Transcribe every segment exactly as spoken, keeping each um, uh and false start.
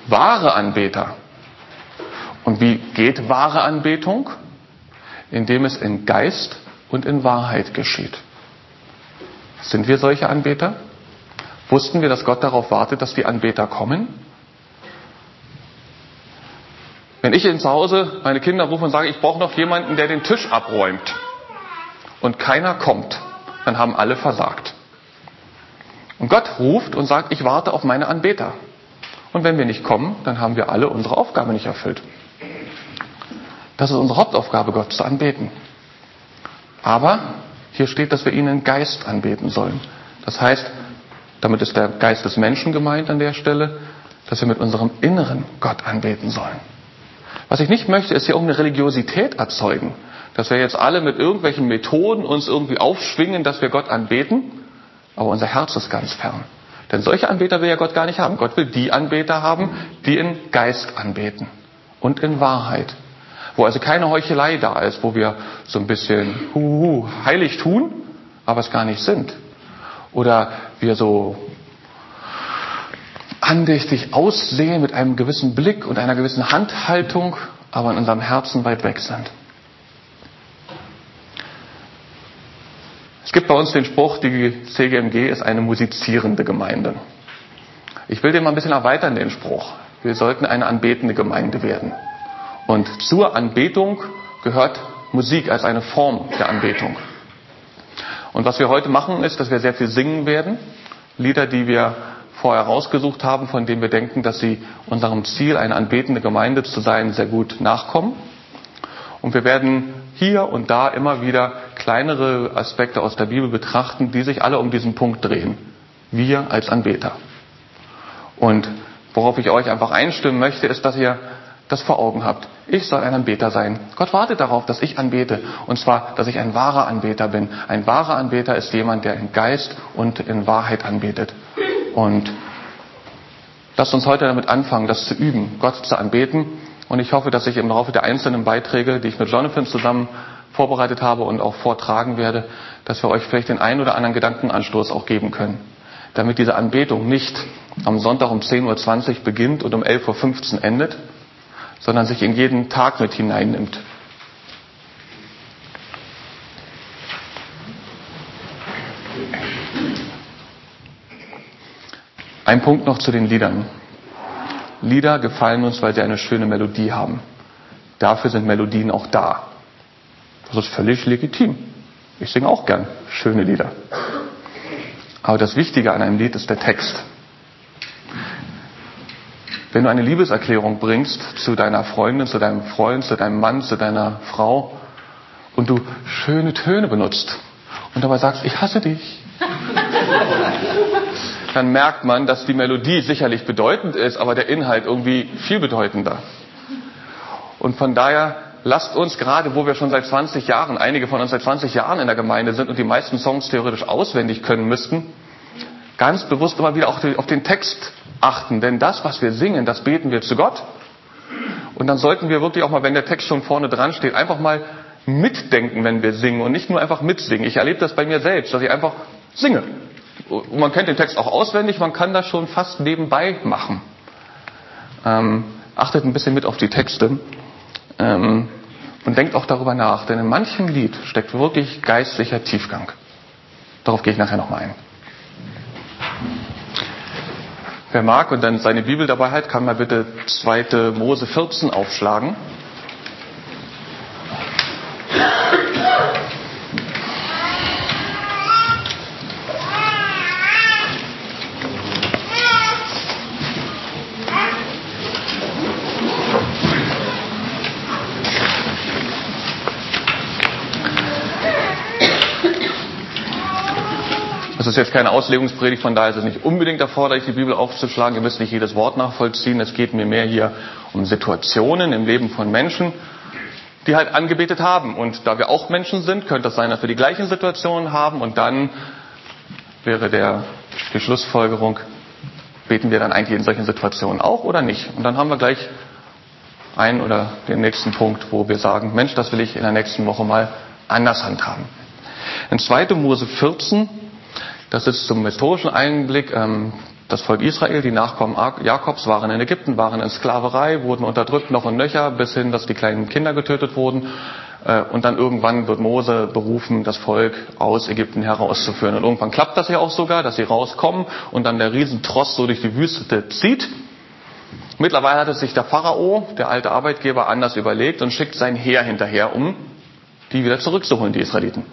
wahre Anbeter. Und wie geht wahre Anbetung? Indem es in Geist und in Wahrheit geschieht. Sind wir solche Anbeter? Wussten wir, dass Gott darauf wartet, dass die Anbeter kommen? Wenn ich zu Hause meine Kinder rufe und sage, ich brauche noch jemanden, der den Tisch abräumt und keiner kommt, dann haben alle versagt. Und Gott ruft und sagt, ich warte auf meine Anbeter. Und wenn wir nicht kommen, dann haben wir alle unsere Aufgabe nicht erfüllt. Das ist unsere Hauptaufgabe, Gott zu anbeten. Aber hier steht, dass wir ihn in Geist anbeten sollen. Das heißt, damit ist der Geist des Menschen gemeint an der Stelle, dass wir mit unserem Inneren Gott anbeten sollen. Was ich nicht möchte, ist hier irgendeine Religiosität erzeugen. Dass wir jetzt alle mit irgendwelchen Methoden uns irgendwie aufschwingen, dass wir Gott anbeten. Aber unser Herz ist ganz fern. Denn solche Anbeter will ja Gott gar nicht haben. Gott will die Anbeter haben, die in Geist anbeten. Und in Wahrheit. Wo also keine Heuchelei da ist, wo wir so ein bisschen huhu, heilig tun, aber es gar nicht sind. Oder wir so andächtig aussehen mit einem gewissen Blick und einer gewissen Handhaltung, aber in unserem Herzen weit weg sind. Es gibt bei uns den Spruch, die C G M G ist eine musizierende Gemeinde. Ich will den mal ein bisschen erweitern, den Spruch. Wir sollten eine anbetende Gemeinde werden. Und zur Anbetung gehört Musik als eine Form der Anbetung. Und was wir heute machen, ist, dass wir sehr viel singen werden. Lieder, die wir vorher rausgesucht haben, von denen wir denken, dass sie unserem Ziel, eine anbetende Gemeinde zu sein, sehr gut nachkommen. Und wir werden hier und da immer wieder kleinere Aspekte aus der Bibel betrachten, die sich alle um diesen Punkt drehen. Wir als Anbeter. Und worauf ich euch einfach einstimmen möchte, ist, dass ihr das vor Augen habt. Ich soll ein Anbeter sein. Gott wartet darauf, dass ich anbete. Und zwar, dass ich ein wahrer Anbeter bin. Ein wahrer Anbeter ist jemand, der in Geist und in Wahrheit anbetet. Und lasst uns heute damit anfangen, das zu üben, Gott zu anbeten. Und ich hoffe, dass ich im Laufe der einzelnen Beiträge, die ich mit Jonathan zusammen vorbereitet habe und auch vortragen werde, dass wir euch vielleicht den einen oder anderen Gedankenanstoß auch geben können. Damit diese Anbetung nicht am Sonntag um zehn Uhr zwanzig beginnt und um elf Uhr fünfzehn endet, sondern sich in jeden Tag mit hineinnimmt. Ein Punkt noch zu den Liedern. Lieder gefallen uns, weil sie eine schöne Melodie haben. Dafür sind Melodien auch da. Das ist völlig legitim. Ich singe auch gern schöne Lieder. Aber das Wichtige an einem Lied ist der Text. Wenn du eine Liebeserklärung bringst zu deiner Freundin, zu deinem Freund, zu deinem Mann, zu deiner Frau und du schöne Töne benutzt und dabei sagst, ich hasse dich, dann merkt man, dass die Melodie sicherlich bedeutend ist, aber der Inhalt irgendwie viel bedeutender. Und von daher lasst uns gerade, wo wir schon seit zwanzig Jahren, einige von uns seit zwanzig Jahren in der Gemeinde sind und die meisten Songs theoretisch auswendig können müssten, ganz bewusst immer wieder auch auf den Text achten. Denn das, was wir singen, das beten wir zu Gott. Und dann sollten wir wirklich auch mal, wenn der Text schon vorne dran steht, einfach mal mitdenken, wenn wir singen und nicht nur einfach mitsingen. Ich erlebe das bei mir selbst, dass ich einfach singe. Und man kennt den Text auch auswendig, man kann das schon fast nebenbei machen. Ähm, achtet ein bisschen mit auf die Texte ähm, und denkt auch darüber nach, denn in manchem Lied steckt wirklich geistlicher Tiefgang. Darauf gehe ich nachher nochmal ein. Wer mag und dann seine Bibel dabei hat, kann mal bitte zweite Mose vierzehn aufschlagen. Das ist jetzt keine Auslegungspredigt, von daher ist es nicht unbedingt erforderlich, die Bibel aufzuschlagen. Ihr müsst nicht jedes Wort nachvollziehen. Es geht mir mehr hier um Situationen im Leben von Menschen, die halt angebetet haben. Und da wir auch Menschen sind, könnte es sein, dass wir die gleichen Situationen haben. Und dann wäre der, die Schlussfolgerung, beten wir dann eigentlich in solchen Situationen auch oder nicht? Und dann haben wir gleich einen oder den nächsten Punkt, wo wir sagen, Mensch, das will ich in der nächsten Woche mal anders handhaben. In zweite Mose vierzehn, das ist zum historischen Einblick, Das Volk Israel, die Nachkommen Jakobs, waren in Ägypten, waren in Sklaverei, wurden unterdrückt noch und nöcher, bis hin, dass die kleinen Kinder getötet wurden. Und dann irgendwann wird Mose berufen, das Volk aus Ägypten herauszuführen. Und irgendwann klappt das ja auch sogar, dass sie rauskommen und dann der Riesentross so durch die Wüste zieht. Mittlerweile hat es sich der Pharao, der alte Arbeitgeber, anders überlegt und schickt sein Heer hinterher, um die wieder zurückzuholen, die Israeliten.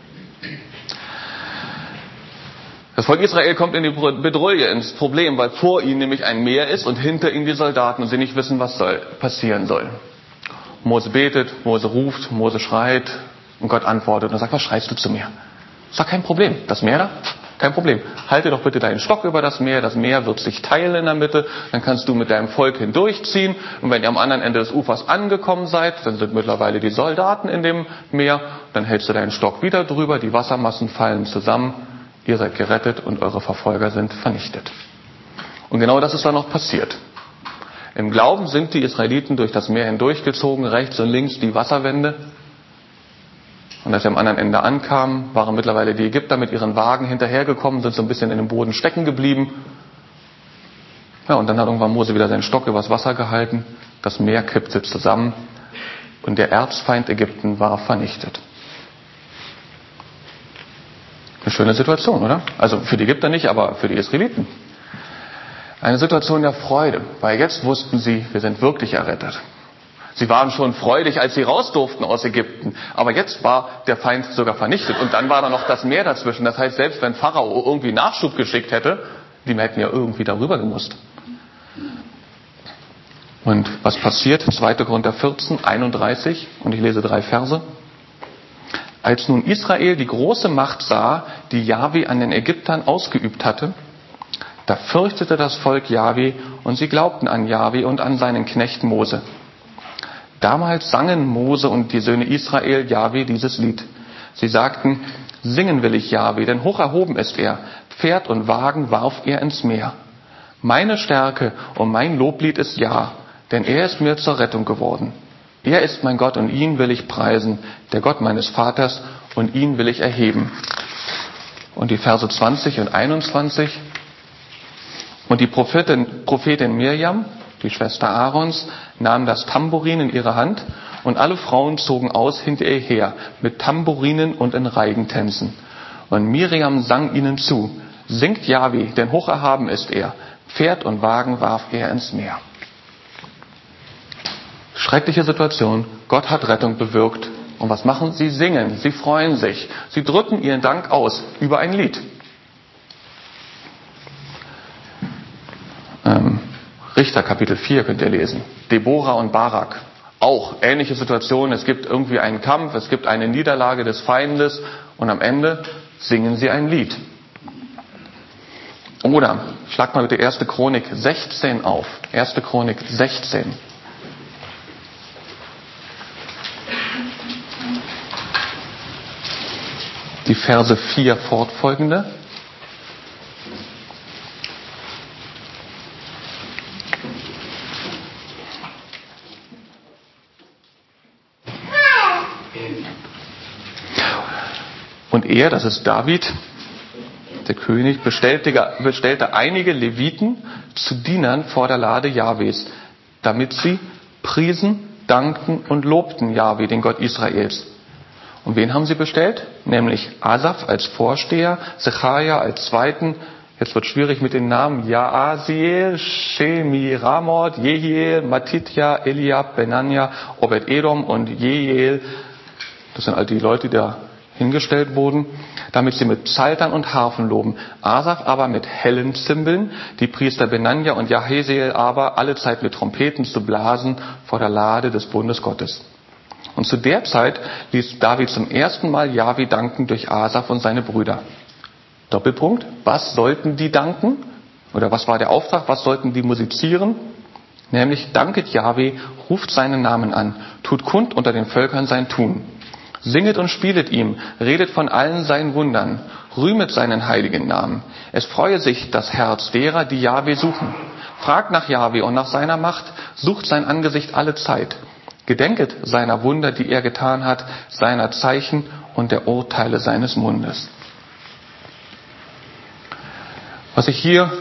Das Volk Israel kommt in die Bedrohung, ins Problem, weil vor ihnen nämlich ein Meer ist und hinter ihnen die Soldaten und sie nicht wissen, was soll, passieren soll. Mose betet, Mose ruft, Mose schreit und Gott antwortet und sagt, was schreist du zu mir? Sag, kein Problem. Das Meer da? Kein Problem. Halte doch bitte deinen Stock über das Meer. Das Meer wird sich teilen in der Mitte. Dann kannst du mit deinem Volk hindurchziehen. Und wenn ihr am anderen Ende des Ufers angekommen seid, dann sind mittlerweile die Soldaten in dem Meer. Dann hältst du deinen Stock wieder drüber. Die Wassermassen fallen zusammen. Ihr seid gerettet und eure Verfolger sind vernichtet. Und genau das ist dann noch passiert. Im Glauben sind die Israeliten durch das Meer hindurchgezogen, rechts und links die Wasserwände. Und als sie am anderen Ende ankamen, waren mittlerweile die Ägypter mit ihren Wagen hinterhergekommen, sind so ein bisschen in dem Boden stecken geblieben. Ja, und dann hat irgendwann Mose wieder seinen Stock übers Wasser gehalten. Das Meer kippte zusammen und der Erzfeind Ägypten war vernichtet. Eine schöne Situation, oder? Also für die Ägypter nicht, aber für die Israeliten. Eine Situation der Freude, weil jetzt wussten sie, wir sind wirklich errettet. Sie waren schon freudig, als sie raus durften aus Ägypten. Aber jetzt war der Feind sogar vernichtet. Und dann war da noch das Meer dazwischen. Das heißt, selbst wenn Pharao irgendwie Nachschub geschickt hätte, die hätten ja irgendwie darüber gemusst. Und was passiert? zweiter Korinther vierzehn, einunddreißig. Und ich lese drei Verse. Als nun Israel die große Macht sah, die Jahwe an den Ägyptern ausgeübt hatte, da fürchtete das Volk Jahwe und sie glaubten an Jahwe und an seinen Knecht Mose. Damals sangen Mose und die Söhne Israel Jahwe dieses Lied. Sie sagten, singen will ich Jahwe, denn hoch erhoben ist er. Pferd und Wagen warf er ins Meer. Meine Stärke und mein Loblied ist Ja, denn er ist mir zur Rettung geworden. Er ist mein Gott und ihn will ich preisen, der Gott meines Vaters, und ihn will ich erheben. Und die Verse zwanzig und einundzwanzig. Und die Prophetin, Prophetin Mirjam, die Schwester Aarons, nahm das Tambourin in ihre Hand und alle Frauen zogen aus hinter ihr her mit Tambourinen und in Reigentänzen. Und Mirjam sang ihnen zu, singt Jahwe, denn hoch erhaben ist er. Pferd und Wagen warf er ins Meer. Schreckliche Situation. Gott hat Rettung bewirkt. Und was machen sie? Singen. Sie freuen sich. Sie drücken ihren Dank aus über ein Lied. Ähm, Richter Kapitel vier könnt ihr lesen. Deborah und Barak. Auch ähnliche Situation. Es gibt irgendwie einen Kampf, es gibt eine Niederlage des Feindes und am Ende singen sie ein Lied. Oder, schlag mal bitte erste Chronik sechzehn auf. erste Chronik sechzehn. Die Verse vier fortfolgende. Und er, das ist David, der König, bestellte, bestellte einige Leviten zu Dienern vor der Lade Jahwes, damit sie priesen, dankten und lobten Jahwe, den Gott Israels. Und wen haben sie bestellt? Nämlich Asaf als Vorsteher, Sechaja als Zweiten, jetzt wird schwierig mit den Namen, Jaasiel, Shemiramot, Jehiel, Matitja, Eliab, Benanja, Obed-Edom und Jehiel. Das sind all die Leute, die da hingestellt wurden, damit sie mit Psaltern und Harfen loben. Asaf aber mit hellen Zimbeln, die Priester Benanja und Jaheziel aber allezeit mit Trompeten zu blasen vor der Lade des Bundes Gottes. Und zu der Zeit ließ David zum ersten Mal Jahwe danken durch Asaf und seine Brüder. Doppelpunkt. Was sollten die danken? Oder was war der Auftrag? Was sollten die musizieren? Nämlich, danket Jahwe, ruft seinen Namen an, tut kund unter den Völkern sein Tun. Singet und spielet ihm, redet von allen seinen Wundern, rühmet seinen heiligen Namen. Es freue sich das Herz derer, die Jahwe suchen. Fragt nach Jahwe und nach seiner Macht, sucht sein Angesicht alle Zeit. Gedenket seiner Wunder, die er getan hat, seiner Zeichen und der Urteile seines Mundes. Was ich hier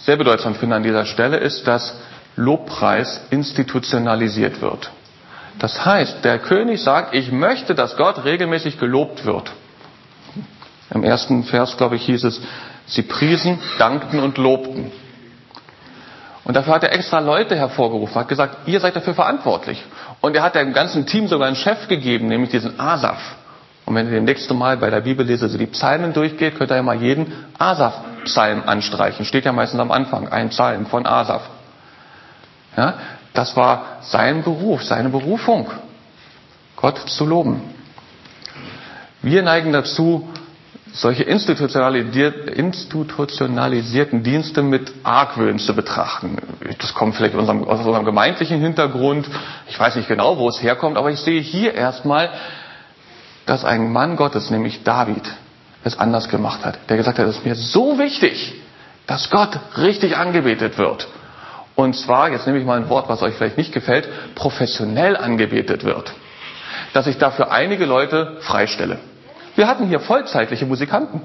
sehr bedeutsam finde an dieser Stelle, ist, dass Lobpreis institutionalisiert wird. Das heißt, der König sagt, ich möchte, dass Gott regelmäßig gelobt wird. Im ersten Vers, glaube ich, hieß es, sie priesen, dankten und lobten. Und dafür hat er extra Leute hervorgerufen, hat gesagt, ihr seid dafür verantwortlich. Und er hat dem ganzen Team sogar einen Chef gegeben, nämlich diesen Asaf. Und wenn ihr das nächste Mal bei der Bibellese so die Psalmen durchgeht, könnt ihr ja mal jeden Asaf-Psalm anstreichen. Steht ja meistens am Anfang, ein Psalm von Asaf. Ja, das war sein Beruf, seine Berufung, Gott zu loben. Wir neigen dazu, solche institutionalisierten Dienste mit Argwöhn zu betrachten. Das kommt vielleicht aus unserem, aus unserem gemeindlichen Hintergrund. Ich weiß nicht genau, wo es herkommt, aber ich sehe hier erstmal, dass ein Mann Gottes, nämlich David, es anders gemacht hat. Der gesagt hat, es ist mir so wichtig, dass Gott richtig angebetet wird. Und zwar, jetzt nehme ich mal ein Wort, was euch vielleicht nicht gefällt, professionell angebetet wird. Dass ich dafür einige Leute freistelle. Wir hatten hier vollzeitliche Musikanten.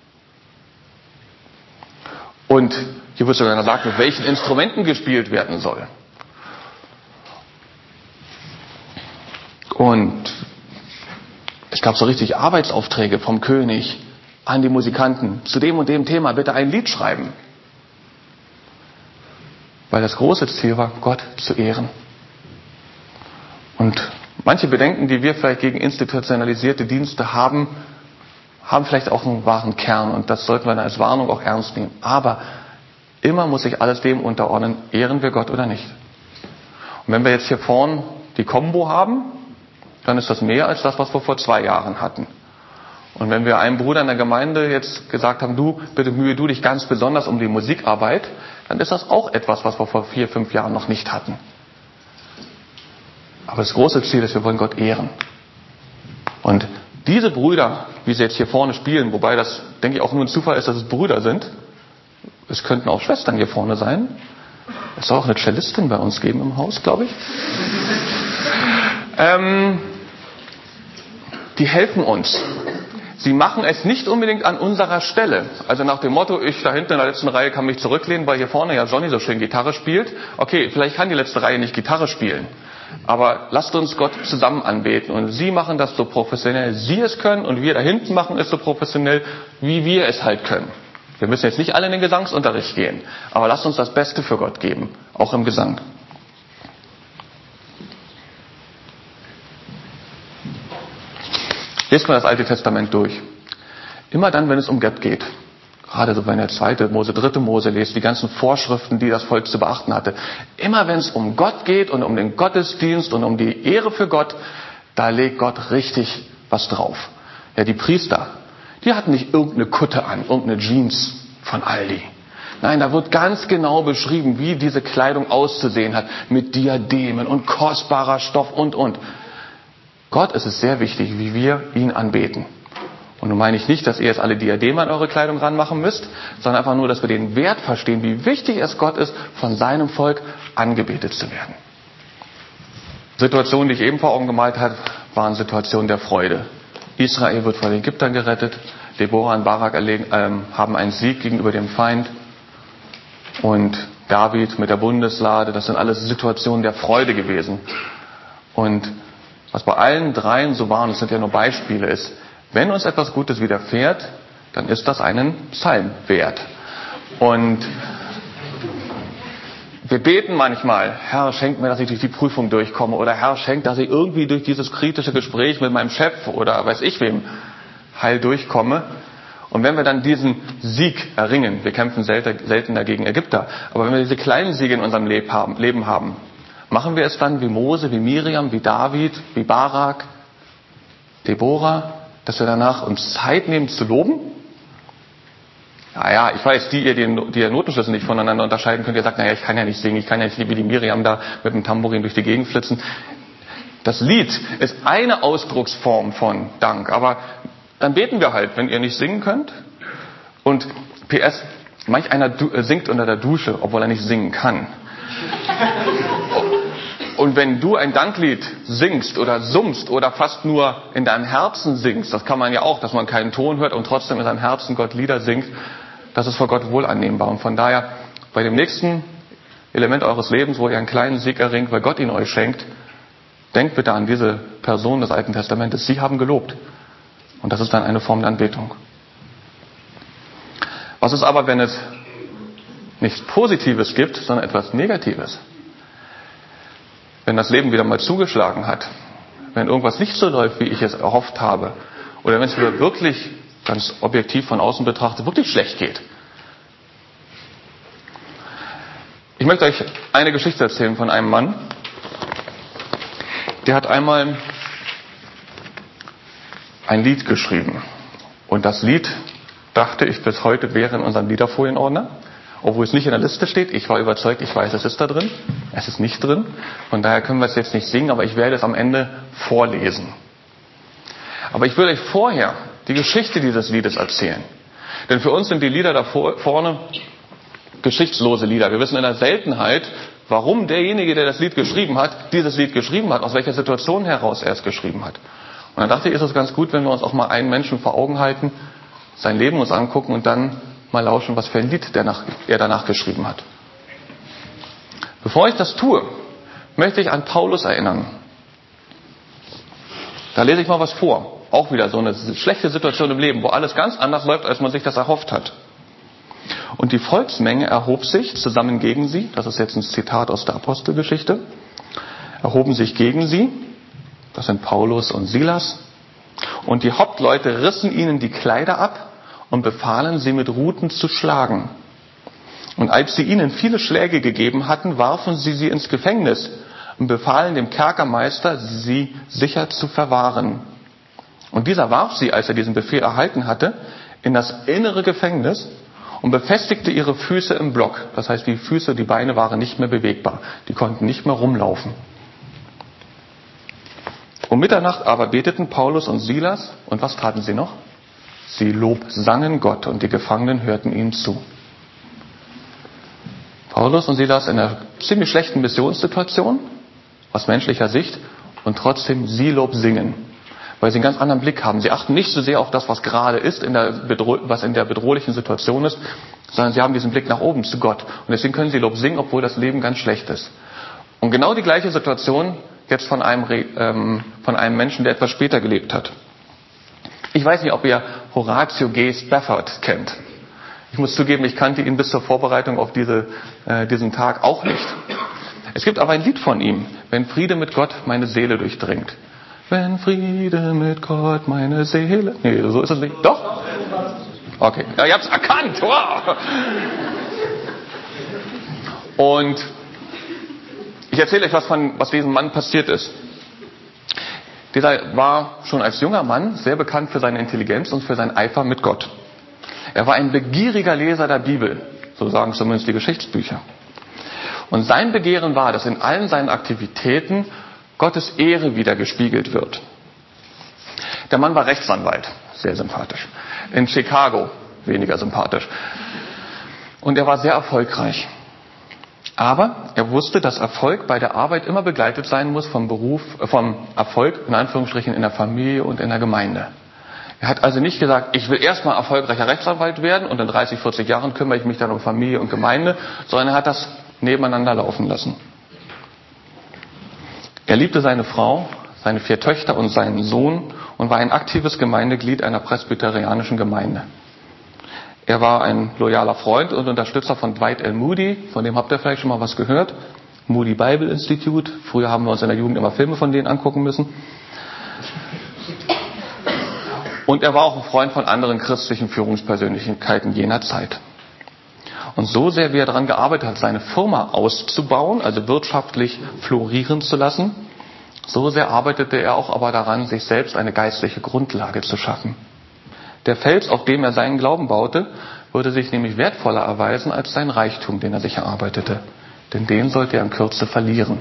Und hier wird sogar gesagt, mit welchen Instrumenten gespielt werden soll. Und es gab so richtig Arbeitsaufträge vom König an die Musikanten. Zu dem und dem Thema bitte ein Lied schreiben. Weil das große Ziel war, Gott zu ehren. Und manche Bedenken, die wir vielleicht gegen institutionalisierte Dienste haben, haben vielleicht auch einen wahren Kern. Und das sollten wir dann als Warnung auch ernst nehmen. Aber immer muss sich alles dem unterordnen, ehren wir Gott oder nicht. Und wenn wir jetzt hier vorne die Kombo haben, dann ist das mehr als das, was wir vor zwei Jahren hatten. Und wenn wir einem Bruder in der Gemeinde jetzt gesagt haben, du, bitte mühe du dich ganz besonders um die Musikarbeit, dann ist das auch etwas, was wir vor vier, fünf Jahren noch nicht hatten. Aber das große Ziel ist, wir wollen Gott ehren. Und diese Brüder, wie sie jetzt hier vorne spielen, wobei das, denke ich, auch nur ein Zufall ist, dass es Brüder sind, es könnten auch Schwestern hier vorne sein. Es soll auch eine Cellistin bei uns geben im Haus, glaube ich. ähm, die helfen uns. Sie machen es nicht unbedingt an unserer Stelle. Also nach dem Motto, ich da hinten in der letzten Reihe kann mich zurücklehnen, weil hier vorne ja Johnny so schön Gitarre spielt. Okay, vielleicht kann die letzte Reihe nicht Gitarre spielen. Aber lasst uns Gott zusammen anbeten. Und sie machen das so professionell, sie es können. Und wir da hinten machen es so professionell, wie wir es halt können. Wir müssen jetzt nicht alle in den Gesangsunterricht gehen. Aber lasst uns das Beste für Gott geben. Auch im Gesang. Lest mal das Alte Testament durch. Immer dann, wenn es um Gott geht, gerade so wenn ihr zweite Mose, dritte Mose lest, die ganzen Vorschriften, die das Volk zu beachten hatte, immer wenn es um Gott geht und um den Gottesdienst und um die Ehre für Gott, da legt Gott richtig was drauf. Ja, die Priester, die hatten nicht irgendeine Kutte an, irgendeine Jeans von Aldi. Nein, da wird ganz genau beschrieben, wie diese Kleidung auszusehen hat, mit Diademen und kostbarer Stoff und, und. Gott ist es sehr wichtig, wie wir ihn anbeten. Und nun meine ich nicht, dass ihr jetzt alle Diademe an eure Kleidung ranmachen müsst, sondern einfach nur, dass wir den Wert verstehen, wie wichtig es Gott ist, von seinem Volk angebetet zu werden. Situationen, die ich eben vor Augen gemalt habe, waren Situationen der Freude. Israel wird vor den Ägyptern gerettet, Deborah und Barak erlegen, ähm, haben einen Sieg gegenüber dem Feind und David mit der Bundeslade, das sind alles Situationen der Freude gewesen. Und was bei allen dreien so war, und es sind ja nur Beispiele, ist, wenn uns etwas Gutes widerfährt, dann ist das einen Psalm wert. Und wir beten manchmal, Herr, schenk mir, dass ich durch die Prüfung durchkomme, oder Herr, schenk, dass ich irgendwie durch dieses kritische Gespräch mit meinem Chef oder weiß ich wem heil durchkomme. Und wenn wir dann diesen Sieg erringen, wir kämpfen seltener gegen Ägypter, aber wenn wir diese kleinen Siege in unserem Leben haben, machen wir es dann wie Mose, wie Miriam, wie David, wie Barak, Deborah, dass wir danach uns Zeit nehmen zu loben? Ja, ja, ich weiß, die ihr den, die ihr Notenschlüssel nicht voneinander unterscheiden könnt, ihr sagt, naja, ich kann ja nicht singen, ich kann ja nicht wie die Miriam da mit dem Tambourin durch die Gegend flitzen. Das Lied ist eine Ausdrucksform von Dank, aber dann beten wir halt, wenn ihr nicht singen könnt. Und P S, manch einer singt unter der Dusche, obwohl er nicht singen kann. Und wenn du ein Danklied singst oder summst oder fast nur in deinem Herzen singst, das kann man ja auch, dass man keinen Ton hört und trotzdem in seinem Herzen Gott Lieder singt, das ist vor Gott wohl annehmbar. Und von daher bei dem nächsten Element eures Lebens, wo ihr einen kleinen Sieg erringt, weil Gott ihn euch schenkt, denkt bitte an diese Person des Alten Testamentes. Sie haben gelobt. Und das ist dann eine Form der Anbetung. Was ist aber, wenn es nichts Positives gibt, sondern etwas Negatives? Wenn das Leben wieder mal zugeschlagen hat, wenn irgendwas nicht so läuft, wie ich es erhofft habe, oder wenn es mir wirklich, ganz objektiv von außen betrachtet, wirklich schlecht geht. Ich möchte euch eine Geschichte erzählen von einem Mann, der hat einmal ein Lied geschrieben. Und das Lied, dachte ich bis heute, wäre in unserem Liederfolienordner, obwohl es nicht in der Liste steht. Ich war überzeugt, ich weiß, es ist da drin. Es ist nicht drin. Von daher können wir es jetzt nicht singen, aber ich werde es am Ende vorlesen. Aber ich will euch vorher die Geschichte dieses Liedes erzählen. Denn für uns sind die Lieder da vorne geschichtslose Lieder. Wir wissen in der Seltenheit, warum derjenige, der das Lied geschrieben hat, dieses Lied geschrieben hat, aus welcher Situation heraus er es geschrieben hat. Und dann dachte ich, ist es ganz gut, wenn wir uns auch mal einen Menschen vor Augen halten, sein Leben uns angucken und dann mal lauschen, was für ein Lied der nach, er danach geschrieben hat. Bevor ich das tue, möchte ich an Paulus erinnern. Da lese ich mal was vor. Auch wieder so eine schlechte Situation im Leben, wo alles ganz anders läuft, als man sich das erhofft hat. Und die Volksmenge erhob sich zusammen gegen sie. Das ist jetzt ein Zitat aus der Apostelgeschichte. Erhoben sich gegen sie. Das sind Paulus und Silas. Und die Hauptleute rissen ihnen die Kleider ab und befahlen, sie mit Ruten zu schlagen. Und als sie ihnen viele Schläge gegeben hatten, warfen sie sie ins Gefängnis und befahlen dem Kerkermeister, sie sicher zu verwahren. Und dieser warf sie, als er diesen Befehl erhalten hatte, in das innere Gefängnis und befestigte ihre Füße im Block. Das heißt, die Füße, die Beine waren nicht mehr bewegbar. Die konnten nicht mehr rumlaufen. Um Mitternacht aber beteten Paulus und Silas, und was taten sie noch? Sie lobsangen Gott, und die Gefangenen hörten ihnen zu. Paulus und Silas in einer ziemlich schlechten Missionssituation, aus menschlicher Sicht, und trotzdem sie Lob singen, weil sie einen ganz anderen Blick haben. Sie achten nicht so sehr auf das, was gerade ist, in der Bedro- was in der bedrohlichen Situation ist, sondern sie haben diesen Blick nach oben zu Gott. Und deswegen können sie Lob singen, obwohl das Leben ganz schlecht ist. Und genau die gleiche Situation jetzt von einem, ähm, von einem Menschen, der etwas später gelebt hat. Ich weiß nicht, ob ihr Horatio G. Spafford kennt. Ich muss zugeben, ich kannte ihn bis zur Vorbereitung auf diese, äh, diesen Tag auch nicht. Es gibt aber ein Lied von ihm, wenn Friede mit Gott meine Seele durchdringt. Wenn Friede mit Gott meine Seele... Nee, so ist es nicht. Doch? Okay, ja, ihr habt es erkannt. Wow. Und ich erzähle euch was von, was diesem Mann passiert ist. Dieser war schon als junger Mann sehr bekannt für seine Intelligenz und für seinen Eifer mit Gott. Er war ein begieriger Leser der Bibel, so sagen zumindest die Geschichtsbücher. Und sein Begehren war, dass in allen seinen Aktivitäten Gottes Ehre wieder gespiegelt wird. Der Mann war Rechtsanwalt, sehr sympathisch. In Chicago, weniger sympathisch. Und er war sehr erfolgreich. Aber er wusste, dass Erfolg bei der Arbeit immer begleitet sein muss vom Beruf, äh, vom Erfolg in Anführungsstrichen in der Familie und in der Gemeinde. Er hat also nicht gesagt, ich will erstmal erfolgreicher Rechtsanwalt werden und in dreißig, vierzig Jahren kümmere ich mich dann um Familie und Gemeinde, sondern er hat das nebeneinander laufen lassen. Er liebte seine Frau, seine vier Töchter und seinen Sohn und war ein aktives Gemeindeglied einer presbyterianischen Gemeinde. Er war ein loyaler Freund und Unterstützer von Dwight L. Moody, von dem habt ihr vielleicht schon mal was gehört. Moody Bible Institute. Früher haben wir uns in der Jugend immer Filme von denen angucken müssen. Und er war auch ein Freund von anderen christlichen Führungspersönlichkeiten jener Zeit. Und so sehr wie er daran gearbeitet hat, seine Firma auszubauen, also wirtschaftlich florieren zu lassen, so sehr arbeitete er auch aber daran, sich selbst eine geistliche Grundlage zu schaffen. Der Fels, auf dem er seinen Glauben baute, würde sich nämlich wertvoller erweisen als sein Reichtum, den er sich erarbeitete. Denn den sollte er in Kürze verlieren.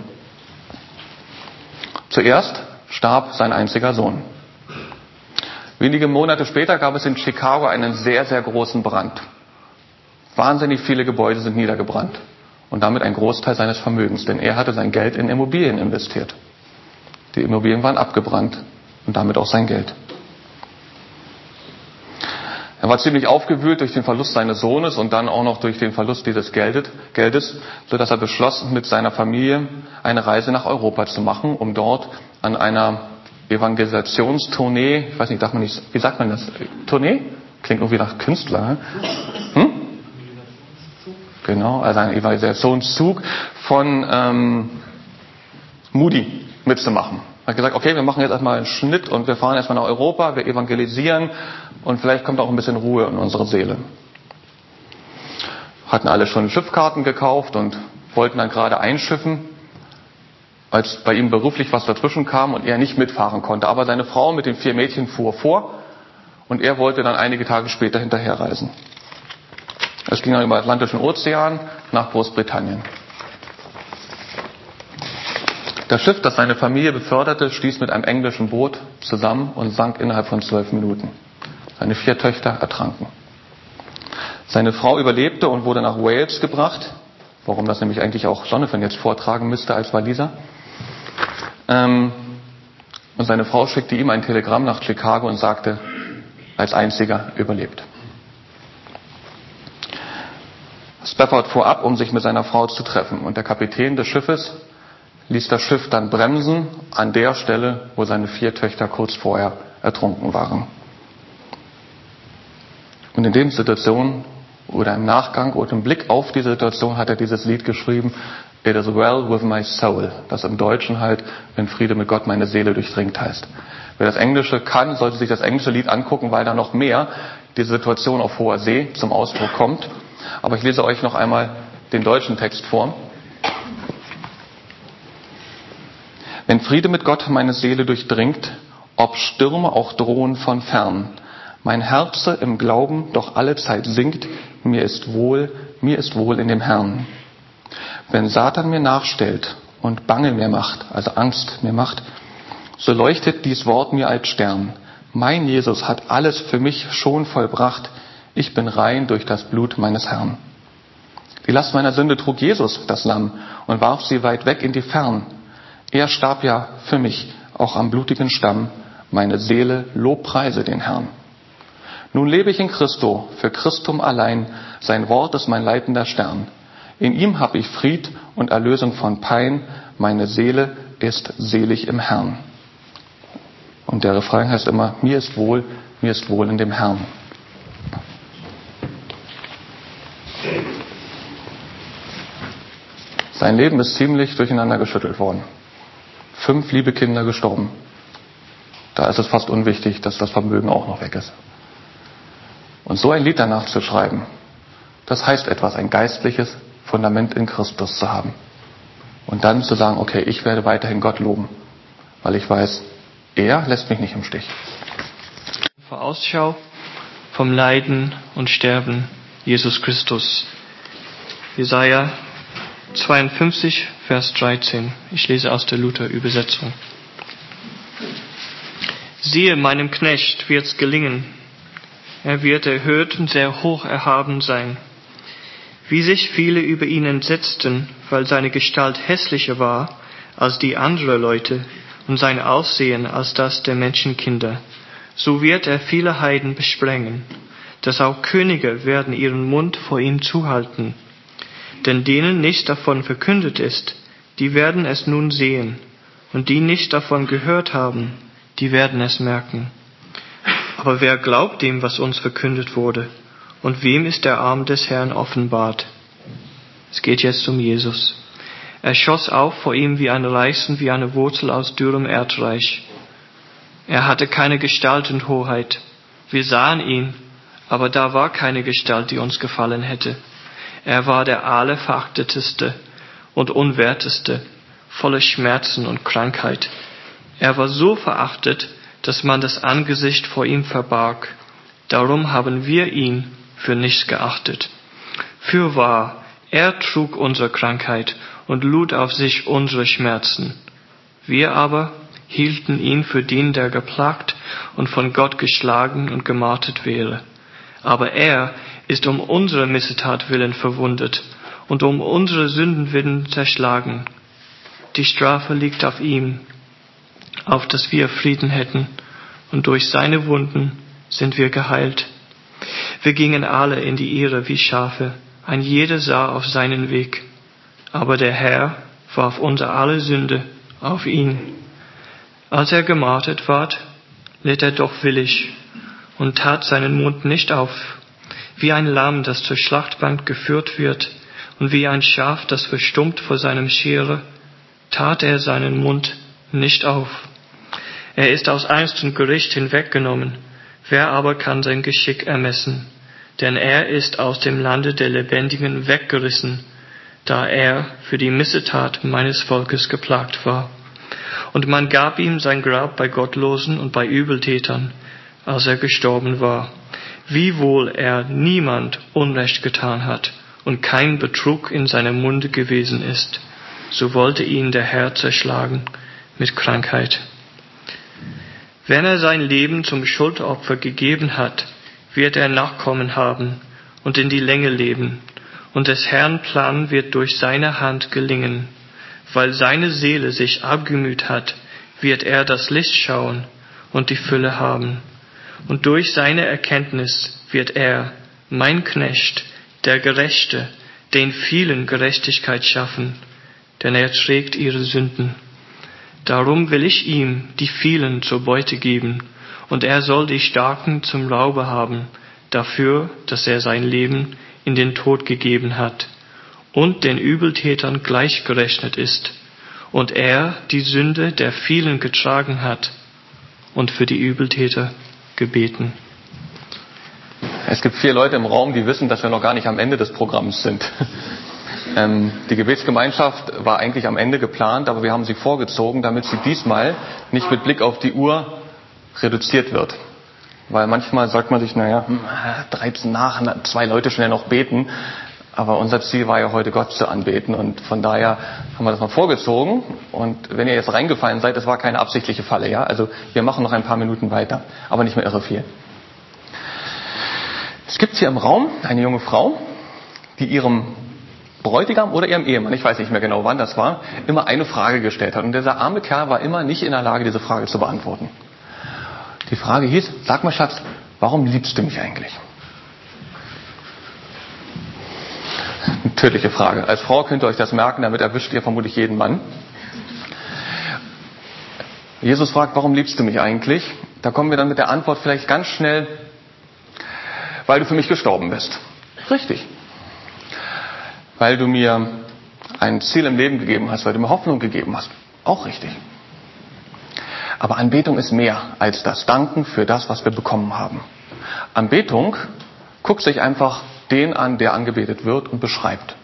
Zuerst starb sein einziger Sohn. Wenige Monate später gab es in Chicago einen sehr, sehr großen Brand. Wahnsinnig viele Gebäude sind niedergebrannt. Und damit ein Großteil seines Vermögens. Denn er hatte sein Geld in Immobilien investiert. Die Immobilien waren abgebrannt. Und damit auch sein Geld. Er war ziemlich aufgewühlt durch den Verlust seines Sohnes und dann auch noch durch den Verlust dieses Geldes, Geldes, sodass er beschloss, mit seiner Familie eine Reise nach Europa zu machen, um dort an einer Evangelisationstournee, ich weiß nicht, darf man nicht, wie sagt man das? Tournee? Klingt irgendwie nach Künstler. Hm? Genau, also ein Evangelisationszug von ähm, Moody mitzumachen. Er hat gesagt, okay, wir machen jetzt erstmal einen Schnitt und wir fahren erstmal nach Europa, wir evangelisieren und vielleicht kommt auch ein bisschen Ruhe in unsere Seele. Hatten alle schon Schiffkarten gekauft und wollten dann gerade einschiffen, als bei ihm beruflich was dazwischen kam und er nicht mitfahren konnte. Aber seine Frau mit den vier Mädchen fuhr vor und er wollte dann einige Tage später hinterherreisen. Es ging dann über den Atlantischen Ozean nach Großbritannien. Das Schiff, das seine Familie beförderte, stieß mit einem englischen Boot zusammen und sank innerhalb von zwölf Minuten. Seine vier Töchter ertranken. Seine Frau überlebte und wurde nach Wales gebracht, warum das nämlich eigentlich auch Jonathan jetzt vortragen müsste als Waliser. Ähm, und seine Frau schickte ihm ein Telegramm nach Chicago und sagte, als einziger überlebt. Spafford fuhr ab, um sich mit seiner Frau zu treffen. Und der Kapitän des Schiffes ließ das Schiff dann bremsen an der Stelle, wo seine vier Töchter kurz vorher ertrunken waren. Und in der Situation oder im Nachgang oder im Blick auf die Situation hat er dieses Lied geschrieben, It is well with my soul, das im Deutschen halt, wenn Friede mit Gott meine Seele durchdringt heißt. Wer das Englische kann, sollte sich das englische Lied angucken, weil da noch mehr die Situation auf hoher See zum Ausdruck kommt. Aber ich lese euch noch einmal den deutschen Text vor. Wenn Friede mit Gott meine Seele durchdringt, ob Stürme auch drohen von fern, mein Herze im Glauben doch allezeit singt, mir ist wohl, mir ist wohl in dem Herrn. Wenn Satan mir nachstellt und Bange mir macht, also Angst mir macht, so leuchtet dies Wort mir als Stern. Mein Jesus hat alles für mich schon vollbracht, ich bin rein durch das Blut meines Herrn. Die Last meiner Sünde trug Jesus, das Lamm, und warf sie weit weg in die Fern. Er starb ja für mich, auch am blutigen Stamm, meine Seele lobpreise den Herrn. Nun lebe ich in Christo, für Christum allein, sein Wort ist mein leitender Stern. In ihm hab ich Fried und Erlösung von Pein, meine Seele ist selig im Herrn. Und der Refrain heißt immer, mir ist wohl, mir ist wohl in dem Herrn. Sein Leben ist ziemlich durcheinander geschüttelt worden. Fünf liebe Kinder gestorben. Da ist es fast unwichtig, dass das Vermögen auch noch weg ist. Und so ein Lied danach zu schreiben, das heißt etwas, ein geistliches Fundament in Christus zu haben. Und dann zu sagen, okay, ich werde weiterhin Gott loben, weil ich weiß, er lässt mich nicht im Stich. Vorausschau vom Leiden und Sterben Jesus Christus. Jesaja zweiundfünfzig, Vers dreizehn. Ich lese aus der Luther-Übersetzung. Siehe, meinem Knecht wird's gelingen. Er wird erhöht und sehr hoch erhaben sein. Wie sich viele über ihn entsetzten, weil seine Gestalt hässlicher war als die anderer Leute und sein Aussehen als das der Menschenkinder, so wird er viele Heiden besprengen, dass auch Könige werden ihren Mund vor ihm zuhalten. Denn denen nichts davon verkündet ist, die werden es nun sehen, und die nicht davon gehört haben, die werden es merken. Aber wer glaubt dem, was uns verkündet wurde? Und wem ist der Arm des Herrn offenbart? Es geht jetzt um Jesus. Er schoss auf vor ihm wie ein Reißen, wie eine Wurzel aus dürrem Erdreich. Er hatte keine Gestalt und Hoheit. Wir sahen ihn, aber da war keine Gestalt, die uns gefallen hätte. Er war der allerverachteteste und unwerteste, voller Schmerzen und Krankheit. Er war so verachtet, dass man das Angesicht vor ihm verbarg. Darum haben wir ihn für nichts geachtet. Fürwahr, er trug unsere Krankheit und lud auf sich unsere Schmerzen. Wir aber hielten ihn für den, der geplagt und von Gott geschlagen und gemartert wäre. Aber er ist um unsere Missetat willen verwundet und um unsere Sünden willen zerschlagen. Die Strafe liegt auf ihm, auf dass wir Frieden hätten, und durch seine Wunden sind wir geheilt. Wir gingen alle in die Irre wie Schafe, ein jeder sah auf seinen Weg. Aber der Herr warf unser alle Sünde auf ihn. Als er gemartert ward, litt er doch willig und tat seinen Mund nicht auf, wie ein Lamm, das zur Schlachtbank geführt wird, und wie ein Schaf, das verstummt vor seinem Scherer, tat er seinen Mund nicht auf. Er ist aus Angst und Gericht hinweggenommen. Wer aber kann sein Geschick ermessen? Denn er ist aus dem Lande der Lebendigen weggerissen, da er für die Missetat meines Volkes geplagt war. Und man gab ihm sein Grab bei Gottlosen und bei Übeltätern, als er gestorben war. Wiewohl er niemand Unrecht getan hat und kein Betrug in seinem Munde gewesen ist, so wollte ihn der Herr zerschlagen mit Krankheit. Wenn er sein Leben zum Schuldopfer gegeben hat, wird er Nachkommen haben und in die Länge leben, und des Herrn Plan wird durch seine Hand gelingen. Weil seine Seele sich abgemüht hat, wird er das Licht schauen und die Fülle haben. Und durch seine Erkenntnis wird er, mein Knecht, der Gerechte, den vielen Gerechtigkeit schaffen, denn er trägt ihre Sünden. Darum will ich ihm die vielen zur Beute geben, und er soll die Starken zum Raube haben, dafür, dass er sein Leben in den Tod gegeben hat und den Übeltätern gleichgerechnet ist, und er die Sünde der vielen getragen hat und für die Übeltäter gebeten. Es gibt vier Leute im Raum, die wissen, dass wir noch gar nicht am Ende des Programms sind. Ähm, die Gebetsgemeinschaft war eigentlich am Ende geplant, aber wir haben sie vorgezogen, damit sie diesmal nicht mit Blick auf die Uhr reduziert wird. Weil manchmal sagt man sich, naja, dreizehn nach, zwei Leute schnell noch beten. Aber unser Ziel war ja heute Gott zu anbeten, und von daher haben wir das mal vorgezogen. Und wenn ihr jetzt reingefallen seid, das war keine absichtliche Falle, ja. Also wir machen noch ein paar Minuten weiter, aber nicht mehr irre viel. Es gibt hier im Raum eine junge Frau, die ihrem Bräutigam oder ihrem Ehemann, ich weiß nicht mehr genau, wann das war, immer eine Frage gestellt hat. Und dieser arme Kerl war immer nicht in der Lage, diese Frage zu beantworten. Die Frage hieß: Sag mal, Schatz, warum liebst du mich eigentlich? Eine tödliche Frage. Als Frau könnt ihr euch das merken, damit erwischt ihr vermutlich jeden Mann. Jesus fragt, warum liebst du mich eigentlich? Da kommen wir dann mit der Antwort vielleicht ganz schnell: Weil du für mich gestorben bist. Richtig. Weil du mir ein Ziel im Leben gegeben hast, weil du mir Hoffnung gegeben hast. Auch richtig. Aber Anbetung ist mehr als das Danken für das, was wir bekommen haben. Anbetung guckt sich einfach den an, der angebetet wird, und beschreibt.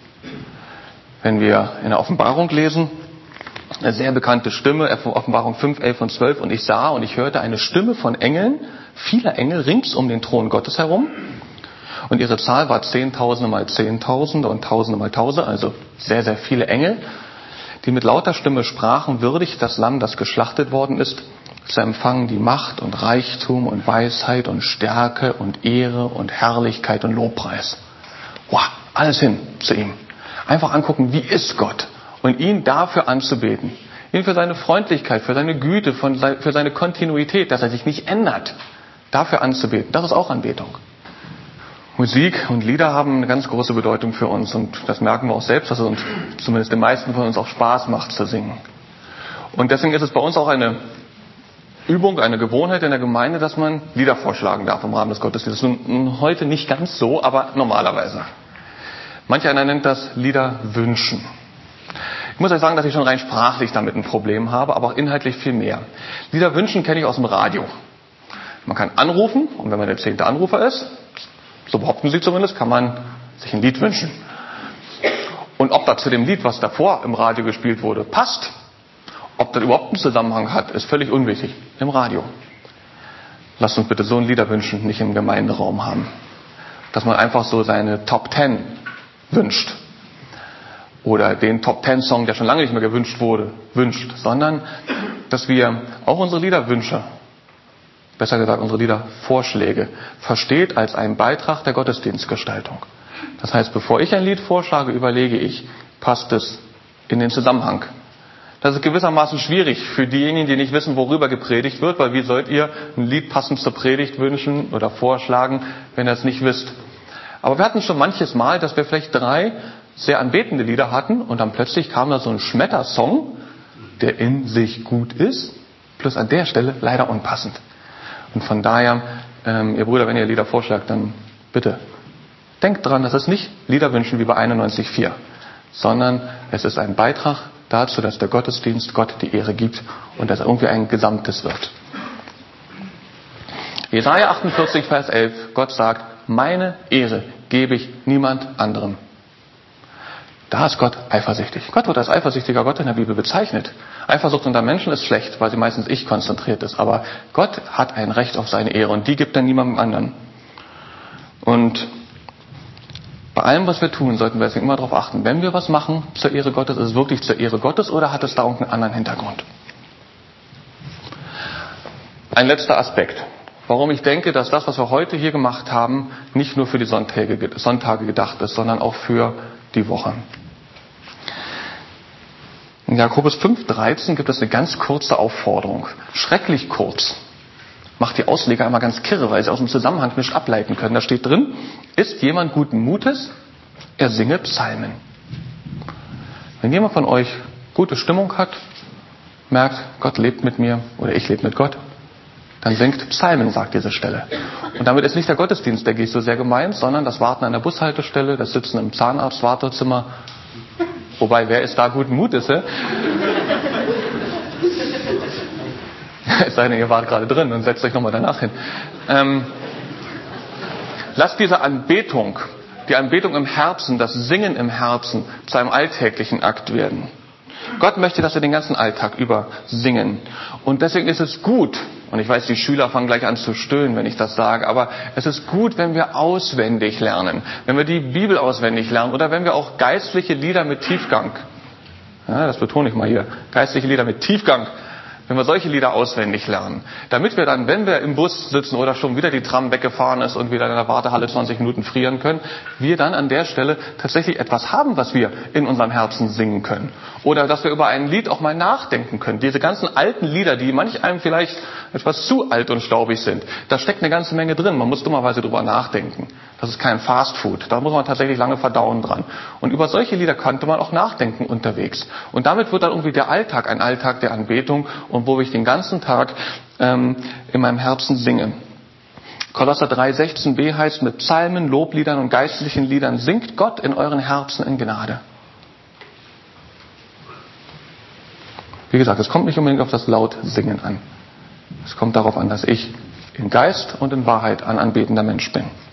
Wenn wir in der Offenbarung lesen, eine sehr bekannte Stimme, Offenbarung fünf, elf und zwölf, und ich sah und ich hörte eine Stimme von Engeln, vieler Engel rings um den Thron Gottes herum, und ihre Zahl war Zehntausende mal Zehntausende und Tausende mal Tausende, also sehr, sehr viele Engel, die mit lauter Stimme sprachen: Würdig das Lamm, das geschlachtet worden ist, zu empfangen die Macht und Reichtum und Weisheit und Stärke und Ehre und Herrlichkeit und Lobpreis. Wow, alles hin zu ihm. Einfach angucken, wie ist Gott, und ihn dafür anzubeten. Ihn für seine Freundlichkeit, für seine Güte, für seine Kontinuität, dass er sich nicht ändert, dafür anzubeten. Das ist auch Anbetung. Musik und Lieder haben eine ganz große Bedeutung für uns, und das merken wir auch selbst, dass es uns, zumindest den meisten von uns, auch Spaß macht zu singen. Und deswegen ist es bei uns auch eine Übung, eine Gewohnheit in der Gemeinde, dass man Lieder vorschlagen darf im Rahmen des Gottesdienstes. Heute nicht ganz so, aber normalerweise. Manch einer nennt das Lieder wünschen. Ich muss euch sagen, dass ich schon rein sprachlich damit ein Problem habe, aber auch inhaltlich viel mehr. Lieder wünschen kenne ich aus dem Radio. Man kann anrufen, und wenn man der zehnte Anrufer ist, so behaupten sie zumindest, kann man sich ein Lied wünschen. Und ob das zu dem Lied, was davor im Radio gespielt wurde, passt, ob das überhaupt einen Zusammenhang hat, ist völlig unwichtig. Im Radio. Lasst uns bitte so ein Lieder wünschen, nicht im Gemeinderaum haben. Dass man einfach so seine Top Ten wünscht. Oder den Top Ten Song, der schon lange nicht mehr gewünscht wurde, wünscht. Sondern, dass wir auch unsere Liederwünsche, besser gesagt unsere Liedervorschläge, versteht als einen Beitrag der Gottesdienstgestaltung. Das heißt, bevor ich ein Lied vorschlage, überlege ich, passt es in den Zusammenhang? Das ist gewissermaßen schwierig für diejenigen, die nicht wissen, worüber gepredigt wird, weil wie sollt ihr ein Lied passend zur Predigt wünschen oder vorschlagen, wenn ihr es nicht wisst. Aber wir hatten schon manches Mal, dass wir vielleicht drei sehr anbetende Lieder hatten und dann plötzlich kam da so ein Schmettersong, der in sich gut ist, plus an der Stelle leider unpassend. Und von daher, ähm, ihr Brüder, wenn ihr Lieder vorschlagt, dann bitte denkt dran, das ist nicht Liederwünschen wie bei einundneunzig Komma vier, sondern es ist ein Beitrag dazu, dass der Gottesdienst Gott die Ehre gibt und dass irgendwie ein Gesamtes wird. Jesaja achtundvierzig, Vers elf, Gott sagt, meine Ehre gebe ich niemand anderem. Da ist Gott eifersüchtig. Gott wird als eifersüchtiger Gott in der Bibel bezeichnet. Eifersucht unter Menschen ist schlecht, weil sie meistens ich konzentriert ist. Aber Gott hat ein Recht auf seine Ehre und die gibt er niemandem anderen. Und bei allem, was wir tun, sollten wir deswegen immer darauf achten, wenn wir was machen zur Ehre Gottes, ist es wirklich zur Ehre Gottes oder hat es da irgendeinen anderen Hintergrund? Ein letzter Aspekt. Warum ich denke, dass das, was wir heute hier gemacht haben, nicht nur für die Sonntage, Sonntage gedacht ist, sondern auch für die Woche. In Jakobus fünf, dreizehn gibt es eine ganz kurze Aufforderung. Schrecklich kurz. Macht die Ausleger einmal ganz kirre, weil sie aus dem Zusammenhang nicht ableiten können. Da steht drin, ist jemand guten Mutes? Er singe Psalmen. Wenn jemand von euch gute Stimmung hat, merkt, Gott lebt mit mir oder ich lebe mit Gott, dann singt Psalmen, sagt diese Stelle. Und damit ist nicht der Gottesdienst, denke ich, so sehr gemeint, sondern das Warten an der Bushaltestelle, das Sitzen im Zahnarztwartezimmer. Wobei, wer ist da guten Mutes? He? Es sei denn, ihr wart gerade drin und setzt euch nochmal danach hin. Ähm, lasst diese Anbetung, die Anbetung im Herzen, das Singen im Herzen zu einem alltäglichen Akt werden. Gott möchte, dass wir den ganzen Alltag über singen. Und deswegen ist es gut, und ich weiß, die Schüler fangen gleich an zu stöhnen, wenn ich das sage, aber es ist gut, wenn wir auswendig lernen, wenn wir die Bibel auswendig lernen oder wenn wir auch geistliche Lieder mit Tiefgang, ja, das betone ich mal hier, geistliche Lieder mit Tiefgang, wenn wir solche Lieder auswendig lernen, damit wir dann, wenn wir im Bus sitzen oder schon wieder die Tram weggefahren ist und wieder in der Wartehalle zwanzig Minuten frieren können, wir dann an der Stelle tatsächlich etwas haben, was wir in unserem Herzen singen können. Oder dass wir über ein Lied auch mal nachdenken können. Diese ganzen alten Lieder, die manch einem vielleicht etwas zu alt und staubig sind, da steckt eine ganze Menge drin. Man muss dummerweise drüber nachdenken. Das ist kein Fastfood. Da muss man tatsächlich lange verdauen dran. Und über solche Lieder könnte man auch nachdenken unterwegs. Und damit wird dann irgendwie der Alltag ein Alltag der Anbetung und wo ich den ganzen Tag ähm, in meinem Herzen singe. Kolosser drei, sechzehn b heißt, mit Psalmen, Lobliedern und geistlichen Liedern singt Gott in euren Herzen in Gnade. Wie gesagt, es kommt nicht unbedingt auf das Lautsingen an. Es kommt darauf an, dass ich in Geist und in Wahrheit ein anbetender Mensch bin.